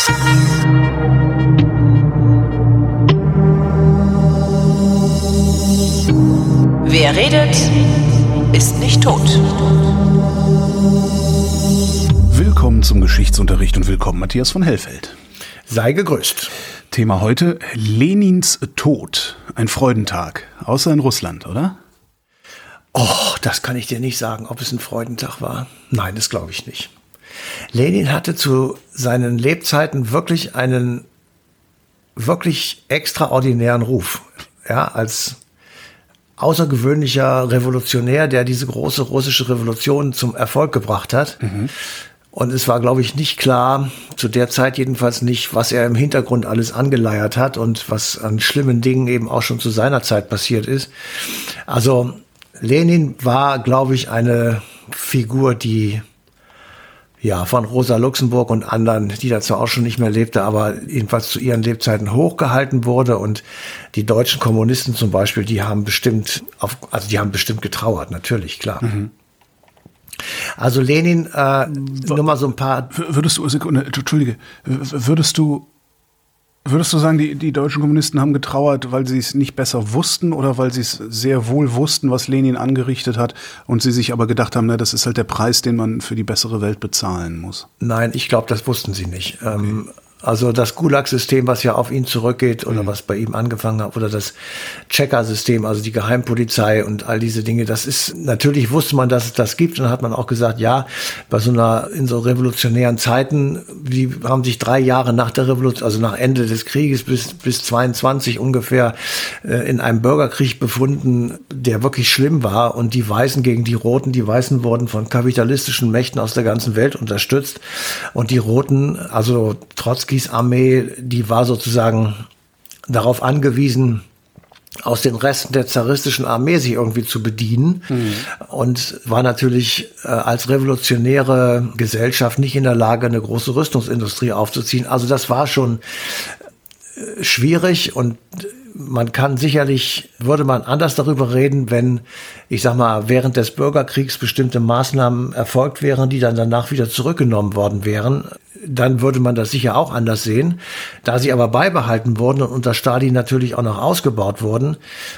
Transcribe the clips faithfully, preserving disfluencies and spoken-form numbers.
Wer redet, ist nicht tot. Willkommen zum Geschichtsunterricht und willkommen Matthias von Hellfeld. Sei gegrüßt. Thema heute: Lenins Tod. Ein Freudentag. Außer in Russland, oder? Oh, das kann ich dir nicht sagen, ob es ein Freudentag war. Nein, das glaube ich nicht. Lenin hatte zu seinen Lebzeiten wirklich einen wirklich extraordinären Ruf. Ja, als außergewöhnlicher Revolutionär, der diese große russische Revolution zum Erfolg gebracht hat. Mhm. Und es war, glaube ich, nicht klar, zu der Zeit jedenfalls nicht, was er im Hintergrund alles angeleiert hat und was an schlimmen Dingen eben auch schon zu seiner Zeit passiert ist. Also Lenin war, glaube ich, eine Figur, die ja von Rosa Luxemburg und anderen, die dazu auch schon nicht mehr lebte, aber jedenfalls zu ihren Lebzeiten hochgehalten wurde. Und die deutschen Kommunisten zum Beispiel, die haben bestimmt, auf, also die haben bestimmt getrauert, natürlich, klar. Mhm. Also Lenin, äh, nur mal so ein paar. Würdest du, Sekunde, Entschuldige, würdest du, würdest du sagen, die, die deutschen Kommunisten haben getrauert, weil sie es nicht besser wussten oder weil sie es sehr wohl wussten, was Lenin angerichtet hat und sie sich aber gedacht haben, na, das ist halt der Preis, den man für die bessere Welt bezahlen muss? Nein, ich glaube, das wussten sie nicht. Okay. Ähm, Also das Gulag-System, was ja auf ihn zurückgeht oder mhm. was bei ihm angefangen hat, oder das Checker-System, also die Geheimpolizei und all diese Dinge, das ist, natürlich wusste man, dass es das gibt, und dann hat man auch gesagt, ja, bei so einer, in so revolutionären Zeiten, die haben sich drei Jahre nach der Revolution, also nach Ende des Krieges bis, bis zweiundzwanzig ungefähr, äh, in einem Bürgerkrieg befunden, der wirklich schlimm war, und die Weißen gegen die Roten, die Weißen wurden von kapitalistischen Mächten aus der ganzen Welt unterstützt, und die Roten, also trotz Armee, die war sozusagen darauf angewiesen, aus den Resten der zaristischen Armee sich irgendwie zu bedienen, mhm. und war natürlich äh, als revolutionäre Gesellschaft nicht in der Lage, eine große Rüstungsindustrie aufzuziehen. Also das war schon äh, schwierig, und man kann sicherlich, würde man anders darüber reden, wenn, ich sag mal, während des Bürgerkriegs bestimmte Maßnahmen erfolgt wären, die dann danach wieder zurückgenommen worden wären. Dann würde man das sicher auch anders sehen. Da sie aber beibehalten wurden und unter Stalin natürlich auch noch ausgebaut wurden,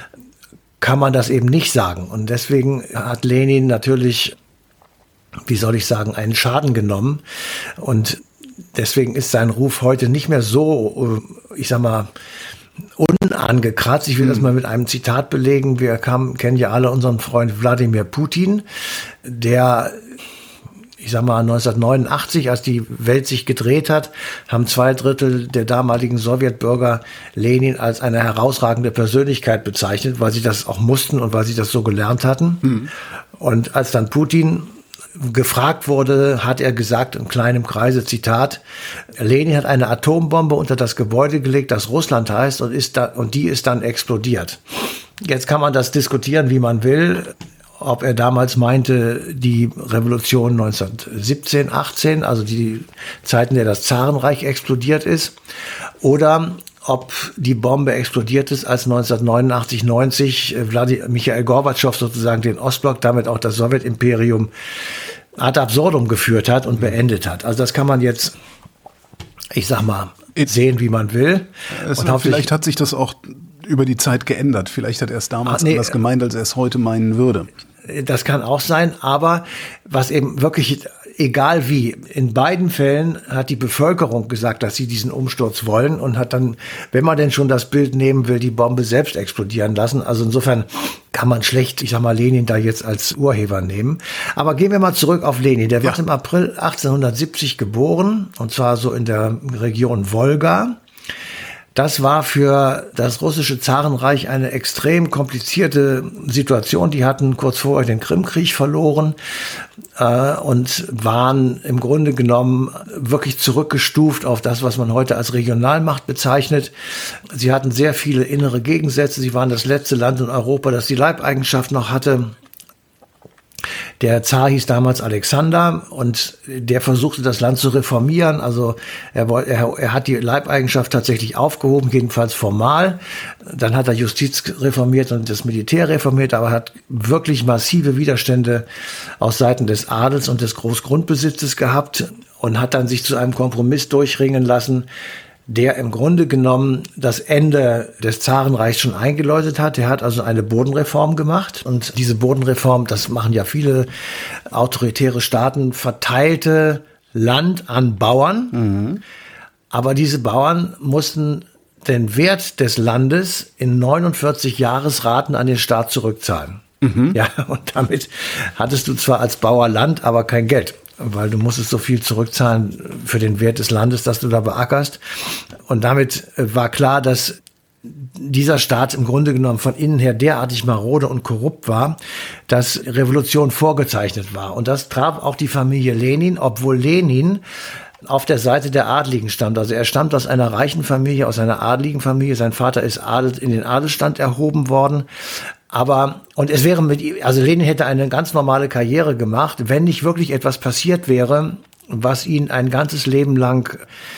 kann man das eben nicht sagen. Und deswegen hat Lenin natürlich, wie soll ich sagen, einen Schaden genommen. Und deswegen ist sein Ruf heute nicht mehr so, ich sag mal, unangekratzt. Ich will das mal mit einem Zitat belegen. Wir kamen, kennen ja alle unseren Freund Wladimir Putin, der, ich sag mal, neunzehnhundertneunundachtzig, als die Welt sich gedreht hat, haben zwei Drittel der damaligen Sowjetbürger Lenin als eine herausragende Persönlichkeit bezeichnet, weil sie das auch mussten und weil sie das so gelernt hatten. Mhm. Und als dann Putin gefragt wurde, hat er gesagt, in kleinem Kreise, Zitat, Lenin hat eine Atombombe unter das Gebäude gelegt, das Russland heißt, und ist da, und die ist dann explodiert. Jetzt kann man das diskutieren, wie man will, ob er damals meinte, die Revolution neunzehnhundertsiebzehn, achtzehn, also die Zeiten, in der das Zarenreich explodiert ist, oder ob die Bombe explodiert ist, als neunzehnhundertneunundachtzig, neunzig Wladimir, Michail Gorbatschow sozusagen den Ostblock, damit auch das Sowjetimperium ad absurdum geführt hat und beendet hat. Also das kann man jetzt, ich sag mal, sehen, wie man will. Es, und vielleicht hat sich das auch über die Zeit geändert. Vielleicht hat er es damals Ach, nee, anders gemeint, als er es heute meinen würde. Das kann auch sein, aber was eben wirklich, egal wie, in beiden Fällen hat die Bevölkerung gesagt, dass sie diesen Umsturz wollen, und hat dann, wenn man denn schon das Bild nehmen will, die Bombe selbst explodieren lassen. Also insofern kann man schlecht, ich sag mal, Lenin da jetzt als Urheber nehmen. Aber gehen wir mal zurück auf Lenin. Der ja. wird im April achtzehnhundertsiebzig geboren, und zwar so in der Region Wolga. Das war für das russische Zarenreich eine extrem komplizierte Situation. Die hatten kurz vorher den Krimkrieg verloren äh, und waren im Grunde genommen wirklich zurückgestuft auf das, was man heute als Regionalmacht bezeichnet. Sie hatten sehr viele innere Gegensätze. Sie waren das letzte Land in Europa, das die Leibeigenschaft noch hatte. Der Zar hieß damals Alexander, und der versuchte, das Land zu reformieren. Also er, er, er hat die Leibeigenschaft tatsächlich aufgehoben, jedenfalls formal. Dann hat er Justiz reformiert und das Militär reformiert, aber hat wirklich massive Widerstände aus Seiten des Adels und des Großgrundbesitzes gehabt. und hat dann sich zu einem Kompromiss durchringen lassen, der im Grunde genommen das Ende des Zarenreichs schon eingeläutet hat. Er hat also eine Bodenreform gemacht. Und diese Bodenreform, das machen ja viele autoritäre Staaten, verteilte Land an Bauern. Mhm. Aber diese Bauern mussten den Wert des Landes in neunundvierzig Jahresraten an den Staat zurückzahlen. Mhm. Ja, und damit hattest du zwar als Bauer Land, aber kein Geld, weil du musstest so viel zurückzahlen für den Wert des Landes, das du da beackerst. Und damit war klar, dass dieser Staat im Grunde genommen von innen her derartig marode und korrupt war, dass Revolution vorgezeichnet war. Und das traf auch die Familie Lenin, obwohl Lenin auf der Seite der Adligen stammt. Also er stammt aus einer reichen Familie, aus einer adligen Familie. Sein Vater ist Adel, in den Adelsstand erhoben worden. Aber, und es wäre mit ihm, also Lenin hätte eine ganz normale Karriere gemacht, wenn nicht wirklich etwas passiert wäre, was ihn ein ganzes Leben lang,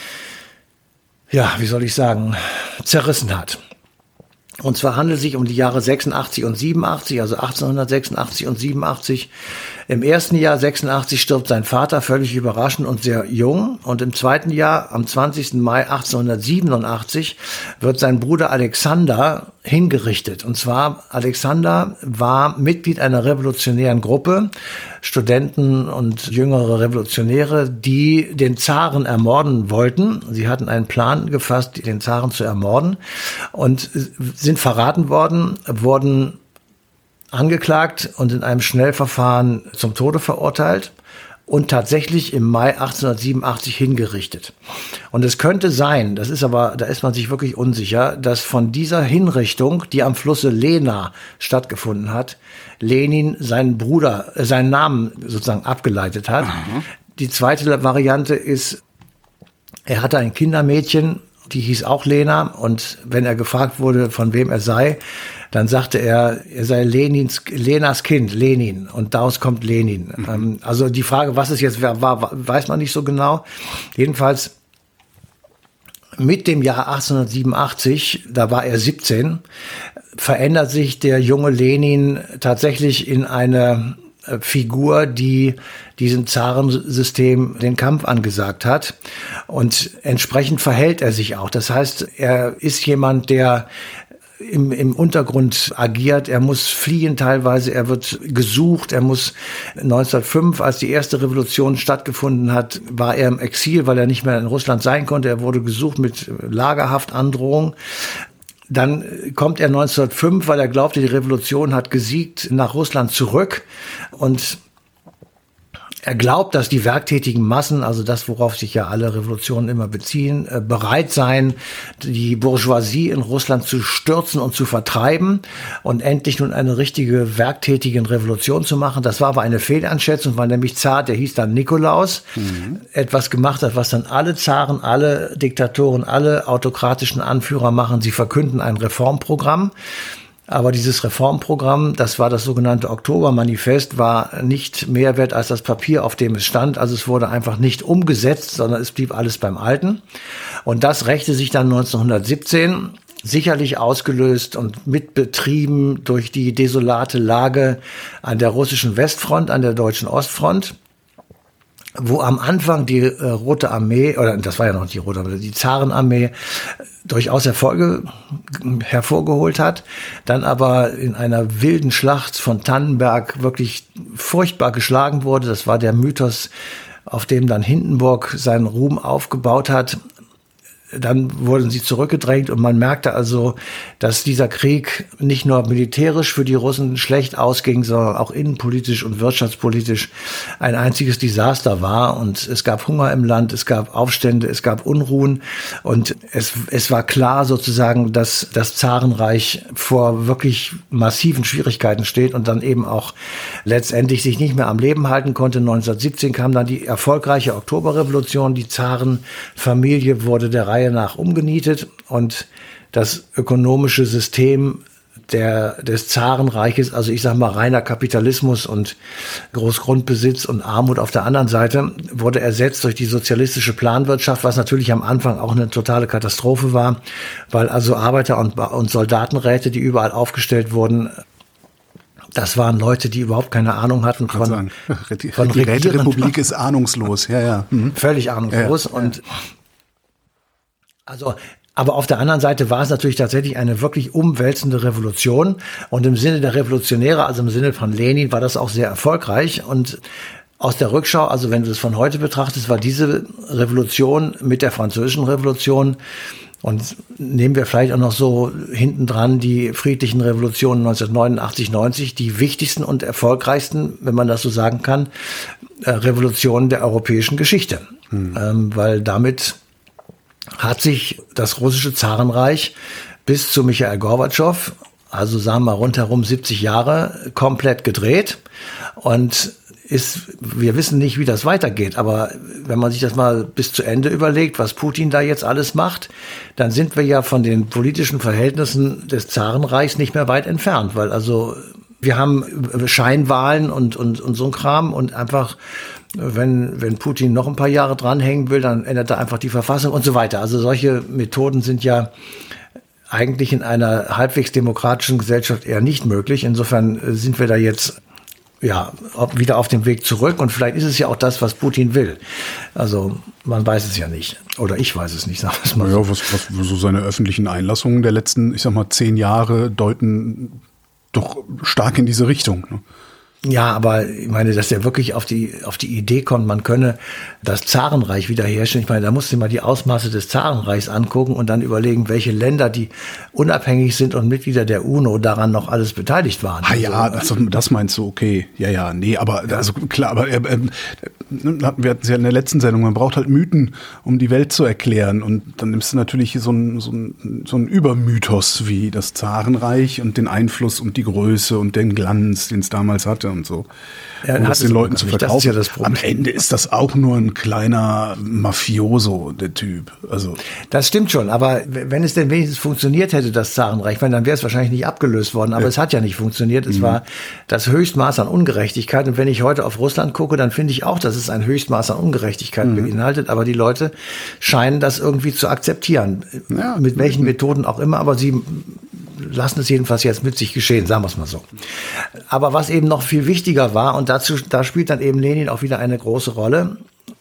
ja, wie soll ich sagen, zerrissen hat. Und zwar handelt es sich um die Jahre sechsundachtzig und siebenundachtzig, also achtzehnhundertsechsundachtzig und siebenundachtzig. Im ersten Jahr sechsundachtzig stirbt sein Vater völlig überraschend und sehr jung. Und im zweiten Jahr, am zwanzigsten Mai achtzehnhundertsiebenundachtzig, wird sein Bruder Alexander hingerichtet. Und zwar, Alexander war Mitglied einer revolutionären Gruppe, Studenten und jüngere Revolutionäre, die den Zaren ermorden wollten. Sie hatten einen Plan gefasst, den Zaren zu ermorden, und sind verraten worden, wurden angeklagt und in einem Schnellverfahren zum Tode verurteilt und tatsächlich im Mai achtzehnhundertsiebenundachtzig hingerichtet. Und es könnte sein, das ist aber, da ist man sich wirklich unsicher, dass von dieser Hinrichtung, die am Flusse Lena stattgefunden hat, Lenin seinen Bruder, äh, seinen Namen sozusagen abgeleitet hat. Mhm. Die zweite Variante ist, er hatte ein Kindermädchen, die hieß auch Lena, und wenn er gefragt wurde, von wem er sei, dann sagte er, er sei Lenins, Lenas Kind, Lenin, und daraus kommt Lenin. Mhm. Ähm, also die Frage, was es jetzt war, weiß man nicht so genau. Jedenfalls mit dem Jahr achtzehnhundertsiebenundachtzig, da war er siebzehn, verändert sich der junge Lenin tatsächlich in eine Figur, die diesem Zarensystem den Kampf angesagt hat. Und entsprechend verhält er sich auch. Das heißt, er ist jemand, der im, im Untergrund agiert. Er muss fliehen teilweise. Er wird gesucht. Er muss neunzehnhundertfünf, als die erste Revolution stattgefunden hat, war er im Exil, weil er nicht mehr in Russland sein konnte. Er wurde gesucht mit Lagerhaftandrohung. Dann kommt er neunzehnhundertfünf, weil er glaubte, die Revolution hat gesiegt, nach Russland zurück. Und er glaubt, dass die werktätigen Massen, also das, worauf sich ja alle Revolutionen immer beziehen, bereit seien, die Bourgeoisie in Russland zu stürzen und zu vertreiben und endlich nun eine richtige werktätige Revolution zu machen. Das war aber eine Fehleinschätzung, weil nämlich Zar, der hieß dann Nikolaus, mhm. etwas gemacht hat, was dann alle Zaren, alle Diktatoren, alle autokratischen Anführer machen. Sie verkünden ein Reformprogramm. Aber dieses Reformprogramm, das war das sogenannte Oktobermanifest, war nicht mehr wert als das Papier, auf dem es stand. Also es wurde einfach nicht umgesetzt, sondern es blieb alles beim Alten. Und das rächte sich dann neunzehnhundertsiebzehn, sicherlich ausgelöst und mitbetrieben durch die desolate Lage an der russischen Westfront, an der deutschen Ostfront, wo am Anfang die äh, Rote Armee, oder das war ja noch die Rote Armee, die Zarenarmee durchaus Erfolge hervorgeholt hat, dann aber in einer wilden Schlacht von Tannenberg wirklich furchtbar geschlagen wurde. Das war der Mythos, auf dem dann Hindenburg seinen Ruhm aufgebaut hat. Dann wurden sie zurückgedrängt und man merkte also, dass dieser Krieg nicht nur militärisch für die Russen schlecht ausging, sondern auch innenpolitisch und wirtschaftspolitisch ein einziges Desaster war. Und es gab Hunger im Land, es gab Aufstände, es gab Unruhen und es, es war klar sozusagen, dass das Zarenreich vor wirklich massiven Schwierigkeiten steht und dann eben auch letztendlich sich nicht mehr am Leben halten konnte. neunzehnhundertsiebzehn kam dann die erfolgreiche Oktoberrevolution, die Zarenfamilie wurde der Reihe nach umgenietet und das ökonomische System der, des Zarenreiches, also ich sage mal reiner Kapitalismus und Großgrundbesitz und Armut auf der anderen Seite, wurde ersetzt durch die sozialistische Planwirtschaft, was natürlich am Anfang auch eine totale Katastrophe war, weil also Arbeiter- und, und Soldatenräte, die überall aufgestellt wurden, Das waren Leute, die überhaupt keine Ahnung hatten von, sagen. Die, von die Räterepublik ist ahnungslos, ja, ja. Mhm. Völlig ahnungslos. Ja, und also, aber auf der anderen Seite war es natürlich tatsächlich eine wirklich umwälzende Revolution. Und im Sinne der Revolutionäre, also im Sinne von Lenin, war das auch sehr erfolgreich. Und aus der Rückschau, also wenn du es von heute betrachtest, war diese Revolution mit der Französischen Revolution, und nehmen wir vielleicht auch noch so hinten dran die friedlichen Revolutionen neunzehnhundertneunundachtzig, neunzig, die wichtigsten und erfolgreichsten, wenn man das so sagen kann, äh, Revolutionen der europäischen Geschichte. Hm. Ähm, weil damit hat sich das russische Zarenreich bis zu Michail Gorbatschow, also sagen wir rundherum siebzig Jahre, komplett gedreht. Und ist, wir wissen nicht, wie das weitergeht, aber wenn man sich das mal bis zu Ende überlegt, was Putin da jetzt alles macht, dann sind wir ja von den politischen Verhältnissen des Zarenreichs nicht mehr weit entfernt, weil also wir haben Scheinwahlen und, und, und so ein Kram und einfach, wenn, wenn Putin noch ein paar Jahre dranhängen will, dann ändert er einfach die Verfassung und so weiter. Also solche Methoden sind ja eigentlich in einer halbwegs demokratischen Gesellschaft eher nicht möglich. Insofern sind wir da jetzt ja, wieder auf dem Weg zurück und vielleicht ist es ja auch das, was Putin will. Also man weiß es ja nicht. Oder ich weiß es nicht, sagen wir es mal so. Ja, was, was so seine öffentlichen Einlassungen der letzten, ich sag mal, zehn Jahre deuten doch stark in diese Richtung. Ne? Ja, aber ich meine, dass er wirklich auf die auf die Idee kommt, man könne das Zarenreich wiederherstellen. Ich meine, da musst du mal die Ausmaße des Zarenreichs angucken und dann überlegen, welche Länder, die unabhängig sind und Mitglieder der UNO, daran noch alles beteiligt waren. Ah ja, also, das, das meinst du, okay. Ja, ja, nee, aber also klar, aber äh, äh, wir hatten es ja in der letzten Sendung, man braucht halt Mythen, um die Welt zu erklären. Und dann nimmst du natürlich so einen so ein, so ein Übermythos wie das Zarenreich und den Einfluss und die Größe und den Glanz, den es damals hatte und so. Ja, um das den Leuten zu verkaufen. Das ist ja das Problem. Am Ende ist das auch nur ein kleiner Mafioso, der Typ. Also das stimmt schon, aber wenn es denn wenigstens funktioniert hätte, das Zarenreich, dann wäre es wahrscheinlich nicht abgelöst worden. Aber ja. Es hat ja nicht funktioniert. Es mhm. war das Höchstmaß an Ungerechtigkeit. Und wenn ich heute auf Russland gucke, dann finde ich auch, dass es ein Höchstmaß an Ungerechtigkeit mhm. beinhaltet. Aber die Leute scheinen das irgendwie zu akzeptieren. Ja. Mit welchen mhm. Methoden auch immer. Aber sie lassen es jedenfalls jetzt mit sich geschehen, sagen wir es mal so. Aber was eben noch viel wichtiger war, und dazu, da spielt dann eben Lenin auch wieder eine große Rolle,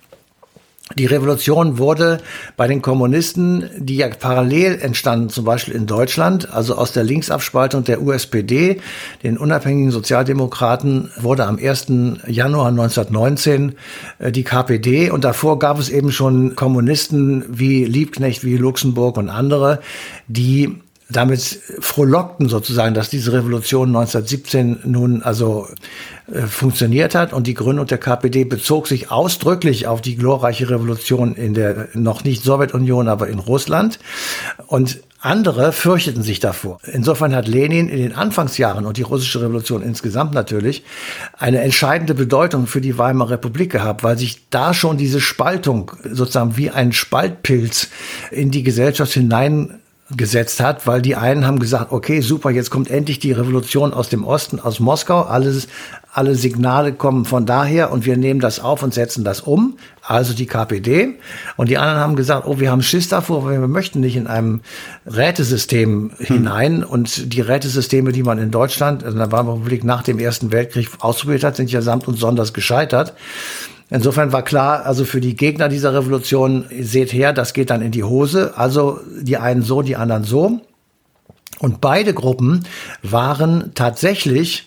die Revolution wurde bei den Kommunisten, die ja parallel entstanden, zum Beispiel in Deutschland, also aus der Linksabspaltung der U S P D, den unabhängigen Sozialdemokraten, wurde am ersten Januar neunzehnhundertneunzehn die K P D. Und davor gab es eben schon Kommunisten wie Liebknecht, wie Luxemburg und andere, die damit frohlockten sozusagen, dass diese Revolution neunzehnhundertsiebzehn nun also äh, funktioniert hat. Und die Gründung der K P D bezog sich ausdrücklich auf die glorreiche Revolution in der noch nicht Sowjetunion, aber in Russland. Und andere fürchteten sich davor. Insofern hat Lenin in den Anfangsjahren und die russische Revolution insgesamt natürlich eine entscheidende Bedeutung für die Weimarer Republik gehabt, weil sich da schon diese Spaltung sozusagen wie ein Spaltpilz in die Gesellschaft hinein gesetzt hat, weil die einen haben gesagt, okay, super, jetzt kommt endlich die Revolution aus dem Osten, aus Moskau, alles, alle Signale kommen von daher und wir nehmen das auf und setzen das um, also die K P D. Und die anderen haben gesagt, oh, wir haben Schiss davor, weil wir möchten nicht in einem Rätesystem hm. hinein. Und die Rätesysteme, die man in Deutschland, in der Weimarer Republik nach dem Ersten Weltkrieg ausprobiert hat, sind ja samt und sonders gescheitert. Insofern war klar, also für die Gegner dieser Revolution, seht her, das geht dann in die Hose. Also die einen so, die anderen so. Und beide Gruppen waren tatsächlich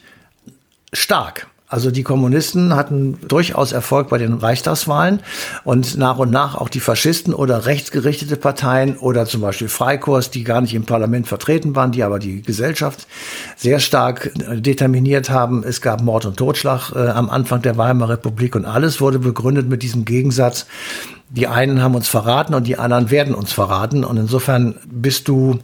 stark. Also die Kommunisten hatten durchaus Erfolg bei den Reichstagswahlen und nach und nach auch die Faschisten oder rechtsgerichtete Parteien oder zum Beispiel Freikorps, die gar nicht im Parlament vertreten waren, die aber die Gesellschaft sehr stark determiniert haben. Es gab Mord und Totschlag äh, am Anfang der Weimarer Republik und alles wurde begründet mit diesem Gegensatz. Die einen haben uns verraten und die anderen werden uns verraten. Und insofern bist du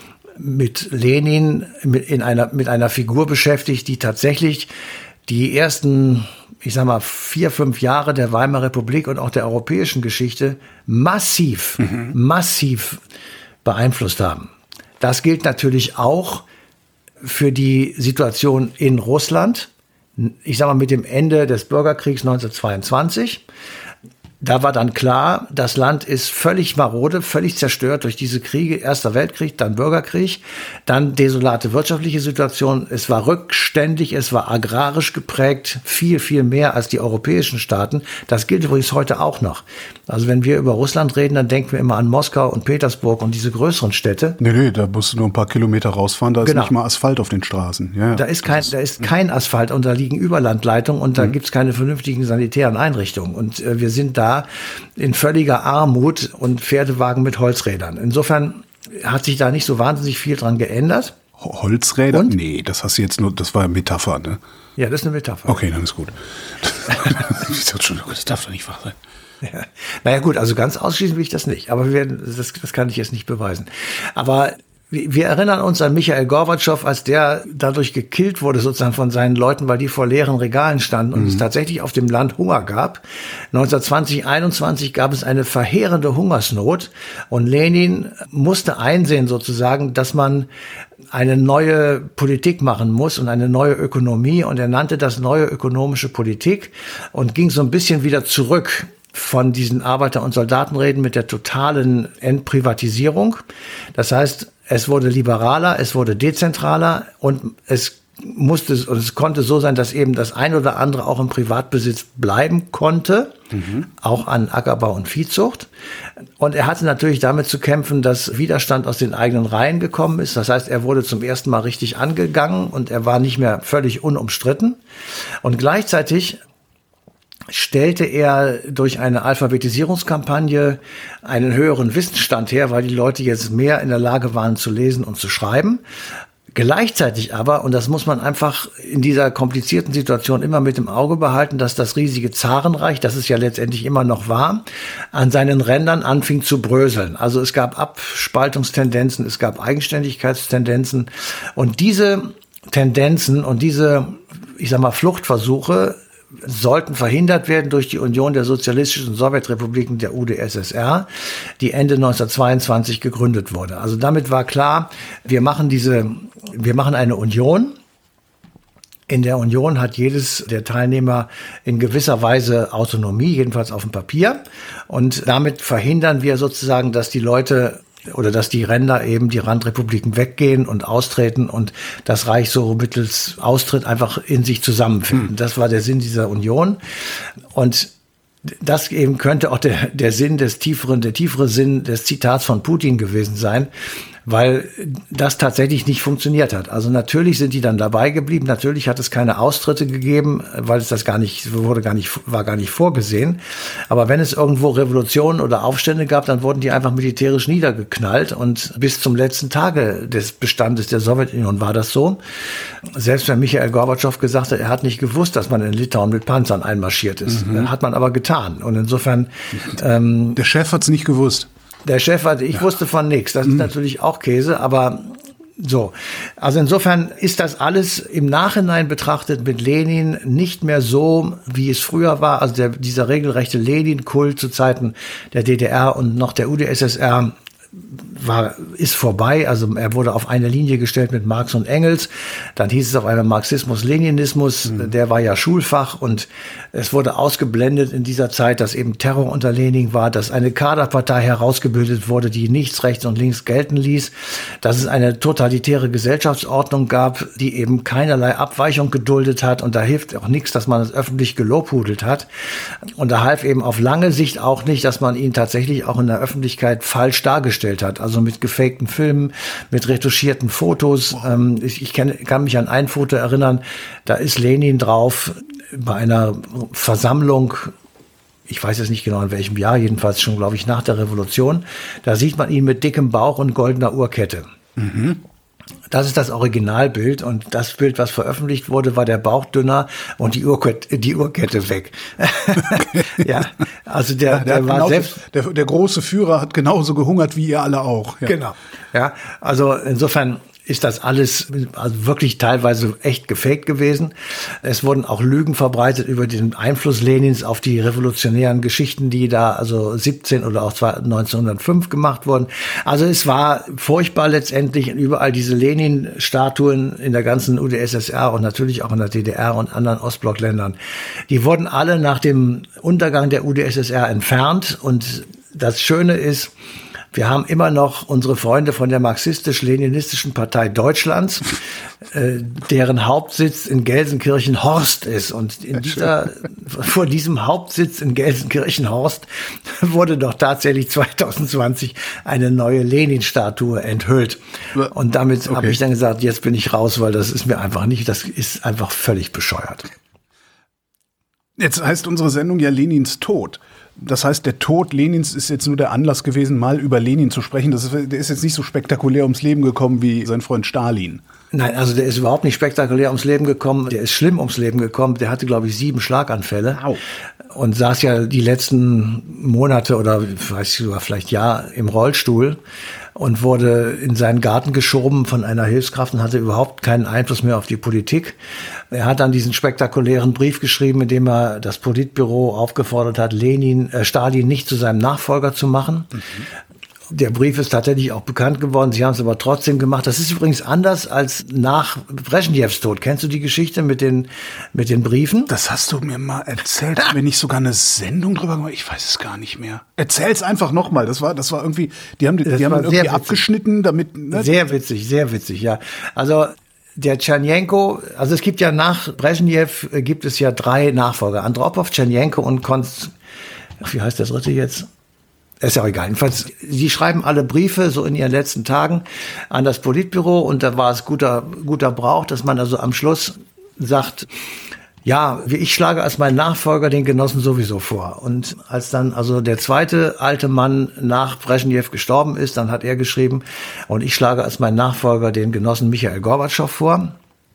mit Lenin mit, in einer, mit einer Figur beschäftigt, die tatsächlich die ersten, ich sag mal, vier, fünf Jahre der Weimarer Republik und auch der europäischen Geschichte massiv, mhm. massiv beeinflusst haben. Das gilt natürlich auch für die Situation in Russland. Ich sag mal, mit dem Ende des Bürgerkriegs neunzehnhundertzweiundzwanzig. da war dann klar, das Land ist völlig marode, völlig zerstört durch diese Kriege, Erster Weltkrieg, dann Bürgerkrieg, dann desolate wirtschaftliche Situation. Es war rückständig, es war agrarisch geprägt, viel, viel mehr als die europäischen Staaten. Das gilt übrigens heute auch noch. Also wenn wir über Russland reden, dann denken wir immer an Moskau und Petersburg und diese größeren Städte. Nee, nee, da musst du nur ein paar Kilometer rausfahren, da ist Genau. nicht mal Asphalt auf den Straßen. Ja, ja. Da ist kein, da ist kein Asphalt und da liegen Überlandleitungen und da mhm. gibt's keine vernünftigen sanitären Einrichtungen. Und äh, wir sind da in völliger Armut und Pferdewagen mit Holzrädern. Insofern hat sich da nicht so wahnsinnig viel dran geändert. Holzräder? Und? Nee, das hast du jetzt nur, das war eine Metapher, ne? Ja, das ist eine Metapher. Okay, dann ist gut. Das darf doch nicht wahr sein. Ja. Naja gut, also ganz ausschließen will ich das nicht. Aber wir werden, das, das kann ich jetzt nicht beweisen. Aber wir erinnern uns an Michail Gorbatschow, als der dadurch gekillt wurde sozusagen von seinen Leuten, weil die vor leeren Regalen standen und mhm. es tatsächlich auf dem Land Hunger gab. neunzehnhundertzwanzig, einundzwanzig gab es eine verheerende Hungersnot und Lenin musste einsehen sozusagen, dass man eine neue Politik machen muss und eine neue Ökonomie und er nannte das neue ökonomische Politik und ging so ein bisschen wieder zurück von diesen Arbeiter- und Soldatenreden mit der totalen Entprivatisierung. Das heißt, es wurde liberaler, es wurde dezentraler und es musste und es konnte so sein, dass eben das ein oder andere auch im Privatbesitz bleiben konnte, mhm. auch an Ackerbau und Viehzucht. Und er hatte natürlich damit zu kämpfen, dass Widerstand aus den eigenen Reihen gekommen ist. Das heißt, er wurde zum ersten Mal richtig angegangen und er war nicht mehr völlig unumstritten. Und gleichzeitig stellte er durch eine Alphabetisierungskampagne einen höheren Wissensstand her, weil die Leute jetzt mehr in der Lage waren zu lesen und zu schreiben. Gleichzeitig aber, und das muss man einfach in dieser komplizierten Situation immer mit im Auge behalten, dass das riesige Zarenreich, das es ja letztendlich immer noch war, an seinen Rändern anfing zu bröseln. Also es gab Abspaltungstendenzen, es gab Eigenständigkeitstendenzen und diese Tendenzen und diese, ich sag mal, Fluchtversuche sollten verhindert werden durch die Union der sozialistischen Sowjetrepubliken, der U d S S R, die Ende neunzehnhundertzweiundzwanzig gegründet wurde. Also damit war klar, wir machen diese, wir machen eine Union. In der Union hat jedes der Teilnehmer in gewisser Weise Autonomie, jedenfalls auf dem Papier. Und damit verhindern wir sozusagen, dass die Leute oder dass die Ränder eben, die Randrepubliken weggehen und austreten und das Reich so mittels Austritt einfach in sich zusammenfinden. Hm. Das war der Sinn dieser Union. Und das eben könnte auch der, der Sinn des tieferen, der tiefere Sinn des Zitats von Putin gewesen sein, weil das tatsächlich nicht funktioniert hat. Also natürlich sind die dann dabei geblieben, natürlich hat es keine Austritte gegeben, weil es das gar nicht, wurde gar nicht, war gar nicht vorgesehen. Aber wenn es irgendwo Revolutionen oder Aufstände gab, dann wurden die einfach militärisch niedergeknallt und bis zum letzten Tage des Bestandes der Sowjetunion war das so. Selbst wenn Michail Gorbatschow gesagt hat, er hat nicht gewusst, dass man in Litauen mit Panzern einmarschiert ist. Mhm. Hat man aber getan. Und insofern... Ähm, der Chef hat's nicht gewusst. Der Chef hat, ich ja. wusste von nichts. Das ist mhm. natürlich auch Käse, aber so. Also insofern ist das alles im Nachhinein betrachtet mit Lenin nicht mehr so, wie es früher war. Also der, dieser regelrechte Lenin-Kult zu Zeiten der D D R und noch der U d S S R war, ist vorbei. Also er wurde auf eine Linie gestellt mit Marx und Engels. Dann hieß es auf einmal Marxismus-Leninismus. Mhm. Der war ja Schulfach und es wurde ausgeblendet in dieser Zeit, dass eben Terror unter Lenin war, dass eine Kaderpartei herausgebildet wurde, die nichts rechts und links gelten ließ, dass es eine totalitäre Gesellschaftsordnung gab, die eben keinerlei Abweichung geduldet hat. Und da hilft auch nichts, dass man es öffentlich gelobhudelt hat. Und da half eben auf lange Sicht auch nicht, dass man ihn tatsächlich auch in der Öffentlichkeit falsch dargestellt hat. Also mit gefakten Filmen, mit retuschierten Fotos. Ähm, ich ich kann, kann mich an ein Foto erinnern, da ist Lenin drauf bei einer Versammlung, ich weiß jetzt nicht genau in welchem Jahr, jedenfalls schon, glaube ich, nach der Revolution. Da sieht man ihn mit dickem Bauch und goldener Uhrkette. Mhm. Das ist das Originalbild und das Bild, was veröffentlicht wurde, war der Bauch dünner und die Uhrkette, die Uhrkette weg. Ja, also der, ja, der, der war genauso, selbst der, der große Führer hat genauso gehungert wie ihr alle auch. Ja. Genau. Ja, also insofern ist das alles also wirklich teilweise echt gefaked gewesen. Es wurden auch Lügen verbreitet über den Einfluss Lenins auf die revolutionären Geschichten, die da also siebzehn oder auch neunzehnhundertfünf gemacht wurden. Also es war furchtbar letztendlich, überall diese Lenin-Statuen in der ganzen U d S S R und natürlich auch in der D D R und anderen Ostblockländern. Die wurden alle nach dem Untergang der U d S S R entfernt und das Schöne ist, wir haben immer noch unsere Freunde von der Marxistisch-Leninistischen Partei Deutschlands, äh, deren Hauptsitz in Gelsenkirchen-Horst ist. Und in dieser, vor diesem Hauptsitz in Gelsenkirchen-Horst wurde doch tatsächlich zwanzig zwanzig eine neue Lenin-Statue enthüllt. Und damit okay. habe ich dann gesagt, jetzt bin ich raus, weil das ist mir einfach nicht, das ist einfach völlig bescheuert. Jetzt heißt unsere Sendung ja Lenins Tod. Das heißt, der Tod Lenins ist jetzt nur der Anlass gewesen, mal über Lenin zu sprechen. Das ist, der ist jetzt nicht so spektakulär ums Leben gekommen wie sein Freund Stalin. Nein, also der ist überhaupt nicht spektakulär ums Leben gekommen. Der ist schlimm ums Leben gekommen. Der hatte, glaube ich, sieben Schlaganfälle. Au. Und saß ja die letzten Monate oder weiß ich sogar vielleicht Jahr im Rollstuhl und wurde in seinen Garten geschoben von einer Hilfskraft und hatte überhaupt keinen Einfluss mehr auf die Politik. Er hat dann diesen spektakulären Brief geschrieben, in dem er das Politbüro aufgefordert hat, Lenin, äh, Stalin nicht zu seinem Nachfolger zu machen. Mhm. Der Brief ist tatsächlich auch bekannt geworden. Sie haben es aber trotzdem gemacht. Das ist übrigens anders als nach Breschnews Tod. Kennst du die Geschichte mit den, mit den Briefen? Das hast du mir mal erzählt. Haben wir nicht sogar eine Sendung drüber gemacht? Ich weiß es gar nicht mehr. Erzähl's einfach nochmal. Das war, das war irgendwie, die haben, die, die haben irgendwie witzig. abgeschnitten, damit, ne? Sehr witzig, sehr witzig, ja. Also, der Tschernjenko, also es gibt ja nach Breschnew gibt es ja drei Nachfolger. Andropow, Tschernjenko und Konst, ach, wie heißt der dritte jetzt? Ist ja auch egal. Jedenfalls, sie schreiben alle Briefe so in ihren letzten Tagen an das Politbüro und da war es guter, guter Brauch, dass man also am Schluss sagt, ja, ich schlage als mein Nachfolger den Genossen sowieso vor. Und als dann also der zweite alte Mann nach Breschnew gestorben ist, dann hat er geschrieben, und ich schlage als mein Nachfolger den Genossen Michail Gorbatschow vor.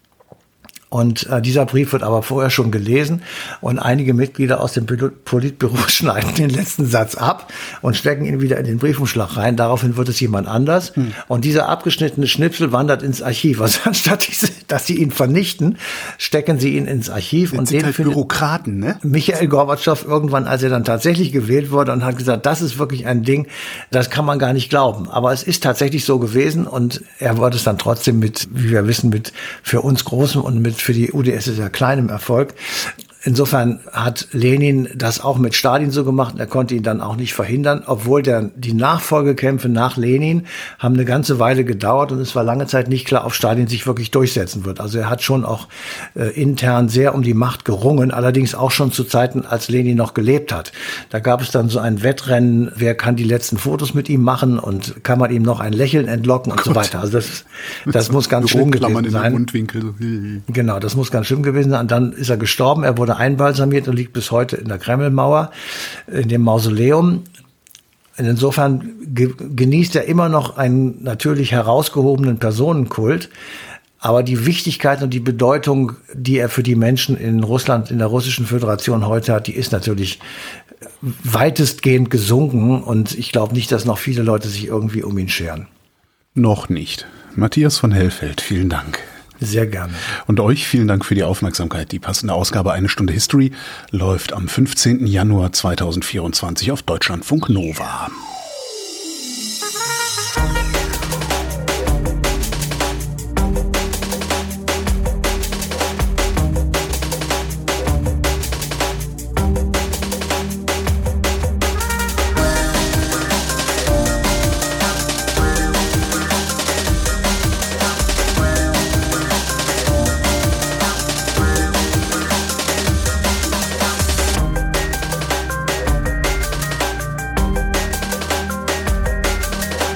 Und äh, dieser Brief wird aber vorher schon gelesen und einige Mitglieder aus dem Politbüro schneiden den letzten Satz ab und stecken ihn wieder in den Briefumschlag rein. Daraufhin wird es jemand anders. Hm. Und dieser abgeschnittene Schnipsel wandert ins Archiv. Also anstatt, diese, dass sie ihn vernichten, stecken sie ihn ins Archiv. Das und sind den halt Bürokraten, ne? Michail Gorbatschow irgendwann, als er dann tatsächlich gewählt wurde und hat gesagt, das ist wirklich ein Ding, das kann man gar nicht glauben. Aber es ist tatsächlich so gewesen und er wurde es dann trotzdem mit, wie wir wissen, mit für uns großem und mit für die U d S S R kleinem Erfolg. Insofern hat Lenin das auch mit Stalin so gemacht. Er konnte ihn dann auch nicht verhindern, obwohl der, die Nachfolgekämpfe nach Lenin haben eine ganze Weile gedauert und es war lange Zeit nicht klar, ob Stalin sich wirklich durchsetzen wird. Also er hat schon auch äh, intern sehr um die Macht gerungen, allerdings auch schon zu Zeiten, als Lenin noch gelebt hat. Da gab es dann so ein Wettrennen, wer kann die letzten Fotos mit ihm machen und kann man ihm noch ein Lächeln entlocken und Gott. so weiter. Also das, das muss ganz schlimm gewesen sein. Mundwinkel. Genau, das muss ganz schlimm gewesen sein. Und dann ist er gestorben, er wurde einbalsamiert und liegt bis heute in der Kremlmauer, in dem Mausoleum. Insofern ge- genießt er immer noch einen natürlich herausgehobenen Personenkult. Aber die Wichtigkeit und die Bedeutung, die er für die Menschen in Russland, in der Russischen Föderation heute hat, die ist natürlich weitestgehend gesunken. Und ich glaube nicht, dass noch viele Leute sich irgendwie um ihn scheren. Noch nicht. Matthias von Hellfeld, vielen Dank. Sehr gerne. Und euch vielen Dank für die Aufmerksamkeit. Die passende Ausgabe Eine Stunde History läuft am fünfzehnten Januar zweitausendvierundzwanzig auf Deutschlandfunk Nova.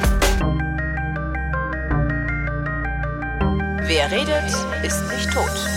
Wer redet, ist nicht tot.